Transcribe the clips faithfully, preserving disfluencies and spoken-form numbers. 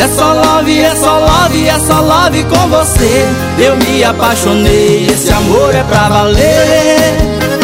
É só love, é só love, é só love com você. Eu me apaixonei, esse amor é pra valer.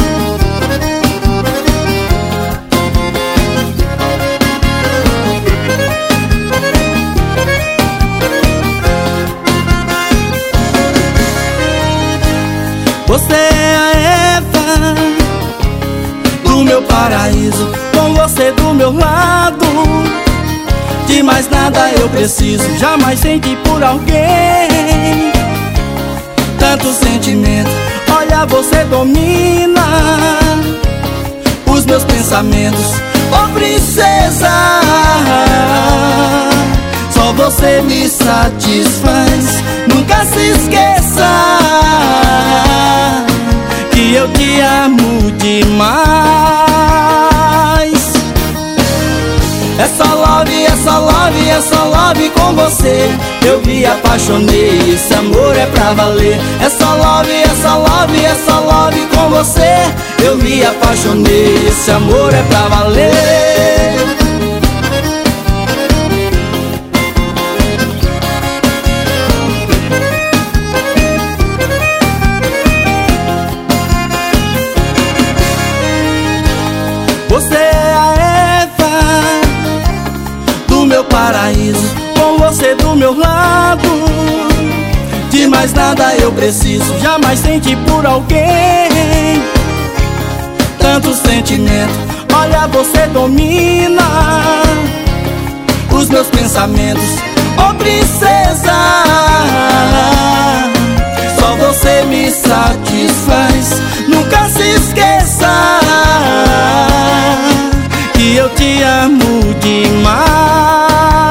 Você é a Eva do meu paraíso, com você do meu lado. De mais nada eu preciso, jamais senti por alguém tanto sentimento. Olha, você domina os meus pensamentos, oh princesa. Só você me satisfaz. Nunca se esqueça que eu te amo demais. É só love, é só love, é só love com você. Eu me apaixonei, esse amor é pra valer. É só love, é só love, é só love com você. Eu me apaixonei, esse amor é pra valer. Você é a Eva do meu paraíso, com você do meu lado. De mais nada eu preciso, jamais senti por alguém tanto sentimento. Olha, você domina os meus pensamentos, oh princesa. Só você me satisfaz. Nunca se esqueça que eu te amo demais.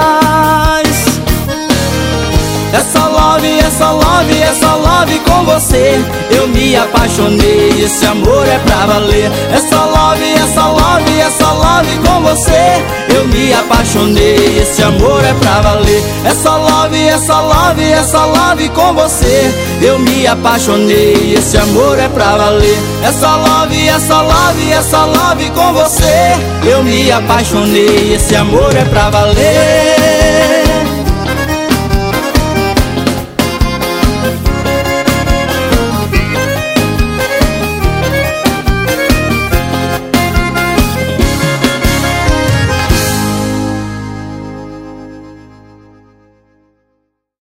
É só love, é só love, é só love com você. Eu me apaixonei, esse amor é pra valer. É só love, é só love, é só love com você. Eu me apaixonei, esse amor é pra valer. É só love, é só love, é só love com você. Eu me apaixonei, esse amor é pra valer. É só love, é só love, é só love com você. Eu me apaixonei, esse amor é pra valer.